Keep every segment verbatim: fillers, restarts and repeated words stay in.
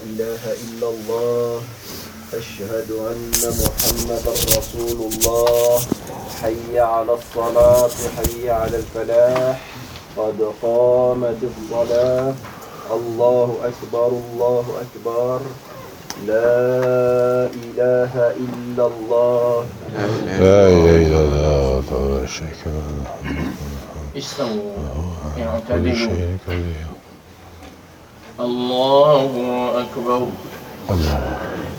إله إلا الله أشهد أن محمدا رسول الله حي على الصلاة حي على الفلاح قد قامت الصلاة الله أكبر الله أكبر لا إله إلا الله لا إله إلا الله تعالى الشريك له استووا كل اعتدلوا شيء قدير الله أكبر الله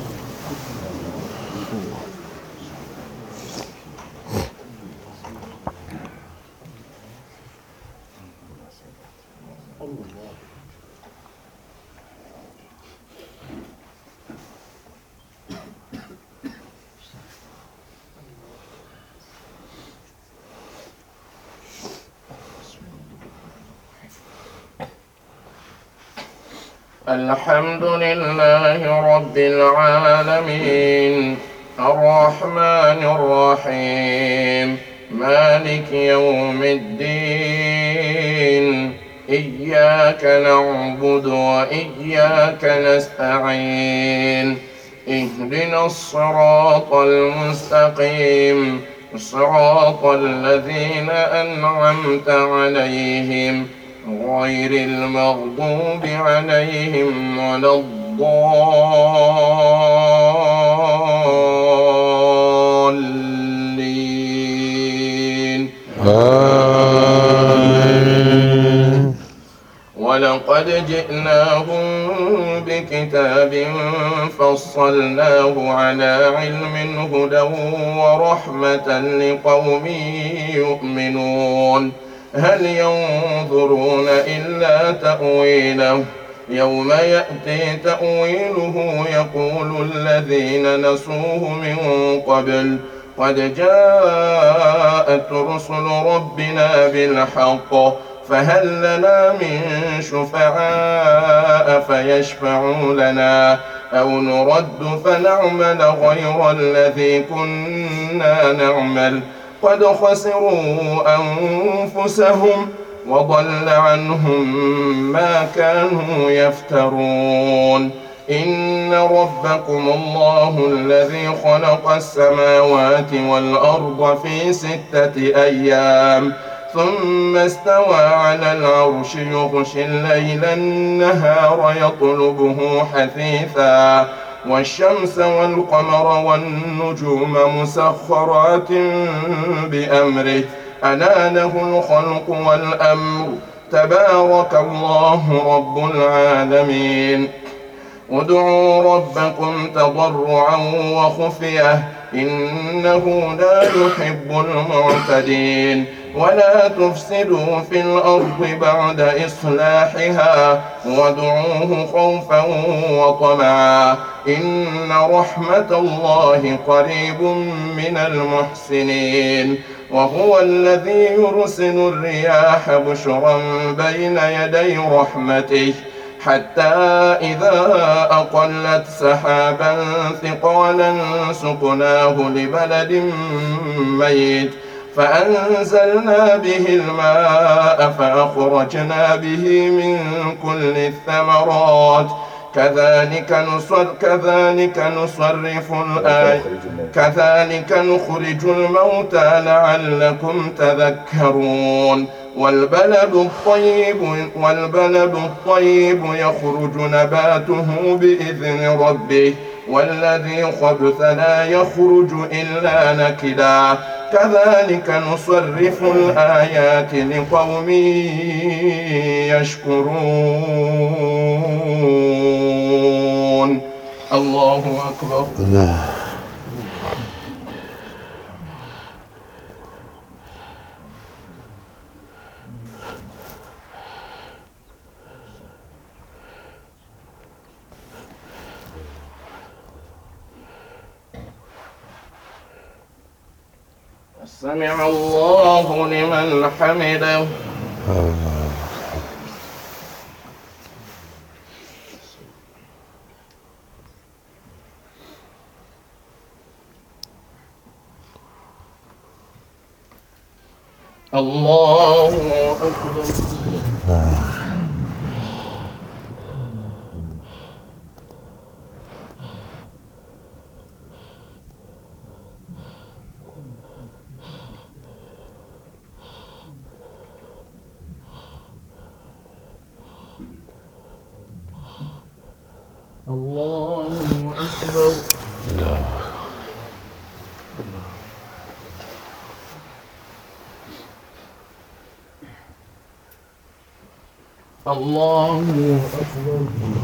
الحمد لله رب العالمين الرحمن الرحيم مالك يوم الدين إياك نعبد وإياك نستعين اهدنا الصراط المستقيم صراط الذين أنعمت عليهم غير المغضوب عليهم ولا الضالين آمين. ولقد جئناهم بكتاب فصلناه على علم هدى ورحمة لقوم يؤمنون هل ينظرون إلا تأويله يوم يأتي تأويله يقول الذين نسوه من قبل قد جاءت رسل ربنا بالحق فهل لنا من شفعاء فيشفعوا لنا أو نرد فنعمل غير الذي كنا نعمل قد خسروا أنفسهم وضل عنهم ما كانوا يفترون إن ربكم الله الذي خلق السماوات والأرض في ستة أيام ثم استوى على العرش يغشي الليل النهار يطلبه حثيثا والشمس والقمر والنجوم مسخرات بأمره ألا له الخلق والأمر تبارك الله رب العالمين ادعوا ربكم تضرعا وخفية إنه لا يحب المعتدين ولا تفسدوا في الأرض بعد إصلاحها وادعوه خوفا وطمعا إن رحمة الله قريب من المحسنين وهو الذي يرسل الرياح بشرا بين يدي رحمته حتى إذا أقلت سحابا ثقالا سقناه لبلد ميت فأنزلنا به الماء فأخرجنا به من كل الثمرات كذلك نصر كذلك نصرف الآيات كذلك نخرج الموتى لعلكم تذكرون والبلد الطيب والبلد الطيب يخرج نباته بإذن ربه والذي خبث لا يخرج إلا نكدا كذلك نصرف الآيات لقوم يشكرون الله أكبر الله سمع الله لمن حمده الله أكبر الله أكبر. الله أكبر.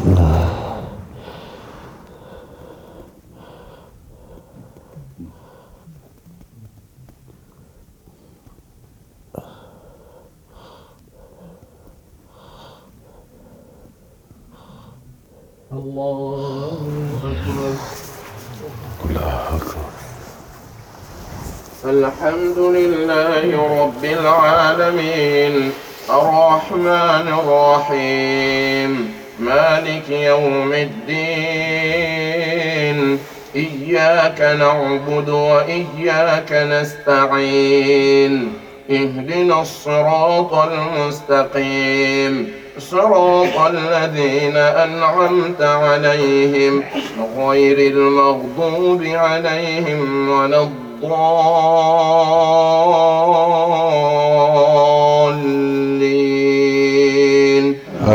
الله أكبر. الله أكبر. الحمد لله رب العالمين الرحمن الرحيم مالك يوم الدين إياك نعبد وإياك نستعين اهدنا الصراط المستقيم صراط الذين أنعمت عليهم غير المغضوب عليهم ولا الضالين.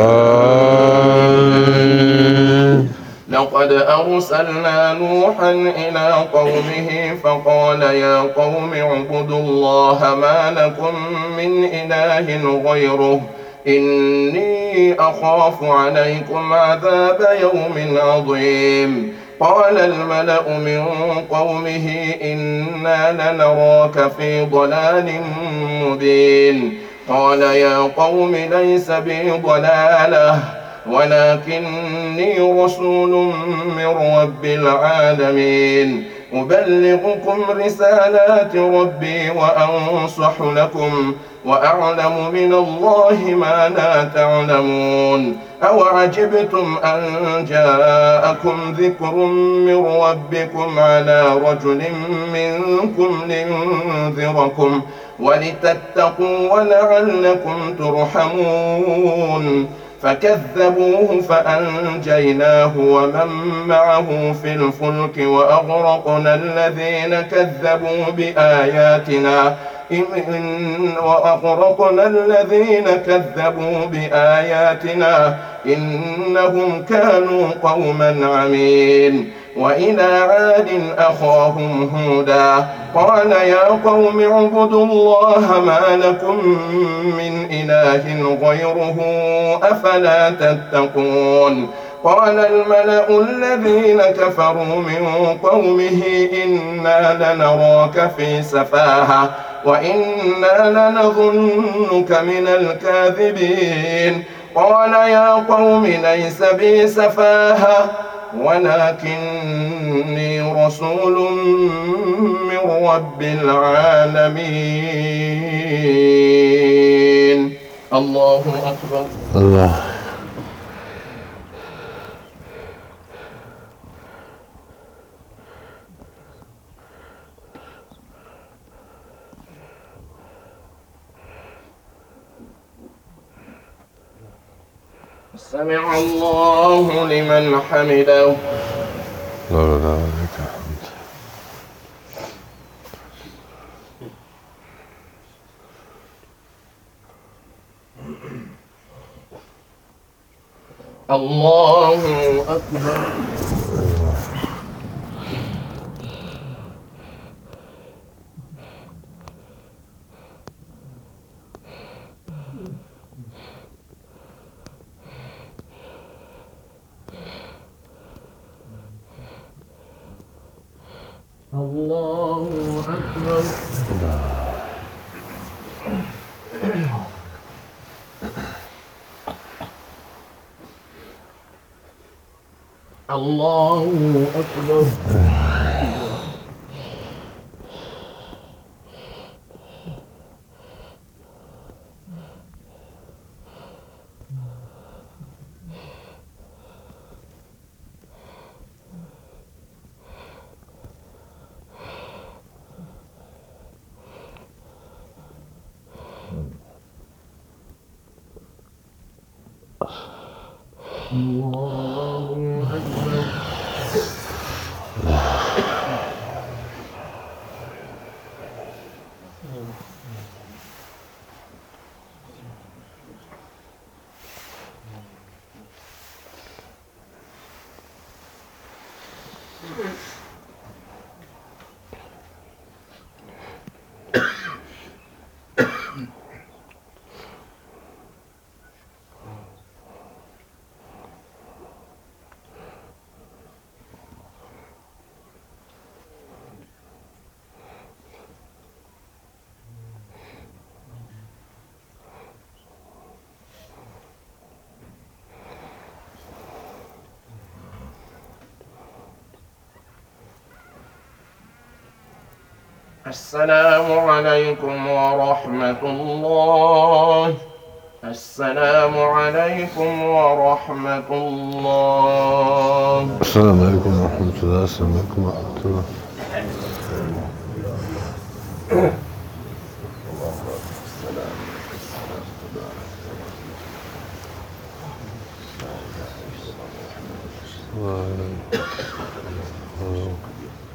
آمين. لقد أرسلنا نوحا إلى قومه فقال يا قوم اعبدوا الله ما لكم من إله غيره إني أخاف عليكم عذاب يوم عظيم. قال الملأ من قومه إنا لنراك في ضلال مبين. قال يا قوم ليس بي ضلالة ولكني رسول من رب العالمين أبلغكم رسالات ربي وأنصح لكم وأعلم من الله ما لا تعلمون. أوعجبتم أن جاءكم ذكر من ربكم على رجل منكم لينذركم ولتتقوا ولعلكم ترحمون. فكذبوه فأنجيناه ومن معه في الفلك وأغرقنا الذين كذبوا بآياتنا وأغرقنا الذين كذبوا بآياتنا إنهم كانوا قوما عمين. وإلى عاد أخاهم هودا قال يا قوم اعبدوا الله ما لكم من إله غيره أفلا تتقون. قال الملأ الذين كفروا من قومه إنا لنراك في سفاهة وإنا لنظنك من الكاذبين. قال يا قوم ليس بي سفاهة ولكني رسول من رب العالمين. الله أكبر. الله. سمع الله لمن حمده. ربنا ولك الحمد. الله أكبر. الله أكبر. الله أكبر. الله أكبر. السلام عليكم ورحمة الله. السلام عليكم ورحمة الله. السلام عليكم ورحمة الله. السلام عليكم ورحمة الله. الله